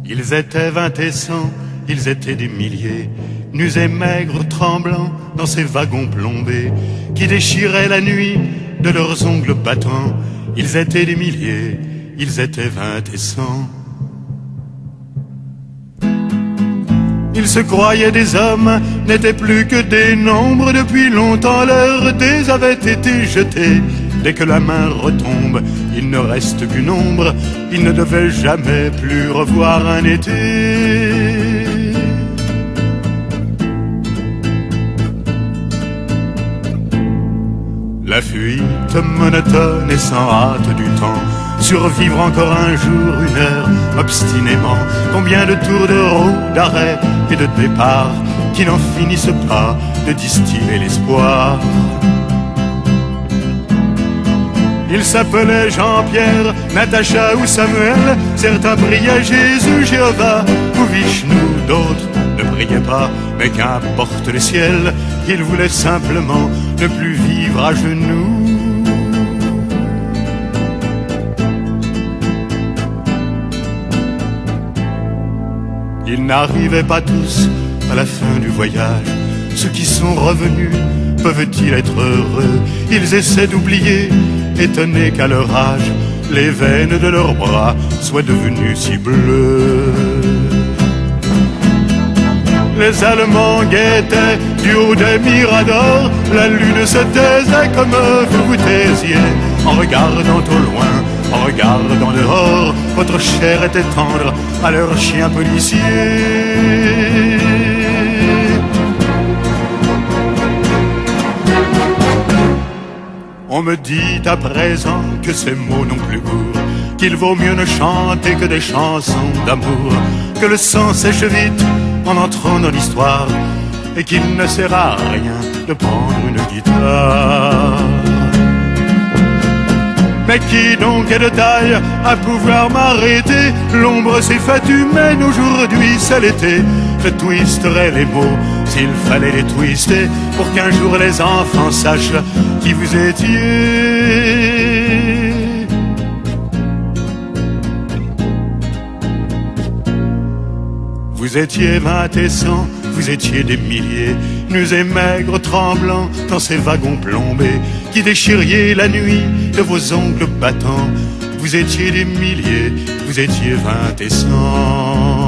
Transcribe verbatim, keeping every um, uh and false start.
Ils étaient vingt et cent, ils étaient des milliers, nus et maigres, tremblants dans ces wagons plombés, qui déchiraient la nuit de leurs ongles battants. Ils étaient des milliers, ils étaient vingt et cent. Ils se croyaient des hommes, n'étaient plus que des nombres. Depuis longtemps leurs dés avaient été jetés. Dès que la main retombe, il ne reste qu'une ombre. Ils ne devaient jamais plus revoir un été. La fuite monotone et sans hâte du temps, survivre encore un jour, une heure, obstinément. Combien de tours de roue, d'arrêt et de départ qui n'en finissent pas de distiller l'espoir. Ils s'appelaient Jean-Pierre, Natacha ou Samuel. Certains priaient Jésus, Jéhovah ou Vishnu, d'autres ne priaient pas, mais qu'importe le ciel, ils voulaient simplement ne plus vivre à genoux. Ils n'arrivaient pas tous à la fin du voyage. Ceux qui sont revenus peuvent-ils être heureux? Ils essaient d'oublier, étonnés qu'à leur âge, les veines de leurs bras soient devenues si bleues. Les Allemands guettaient du haut des miradors. La lune se taisait comme vous vous taisiez, en regardant au loin, en regardant dehors. Votre chair était tendre à leurs chiens policiers. On me dit à présent que ces mots n'ont plus goût, qu'il vaut mieux ne chanter que des chansons d'amour, que le sang sèche vite en entrant dans l'histoire, et qu'il ne sert à rien de prendre une guitare. Mais qui donc est de taille à pouvoir m'arrêter? L'ombre s'est faite humaine aujourd'hui, c'est l'été. Je twisterai les mots s'il fallait les twister, pour qu'un jour les enfants sachent qui vous étiez. Vous étiez vingt et cent, vous étiez des milliers, nus et maigres, tremblants dans ces wagons plombés, qui déchiriez la nuit de vos ongles battants. Vous étiez des milliers, vous étiez vingt et cent.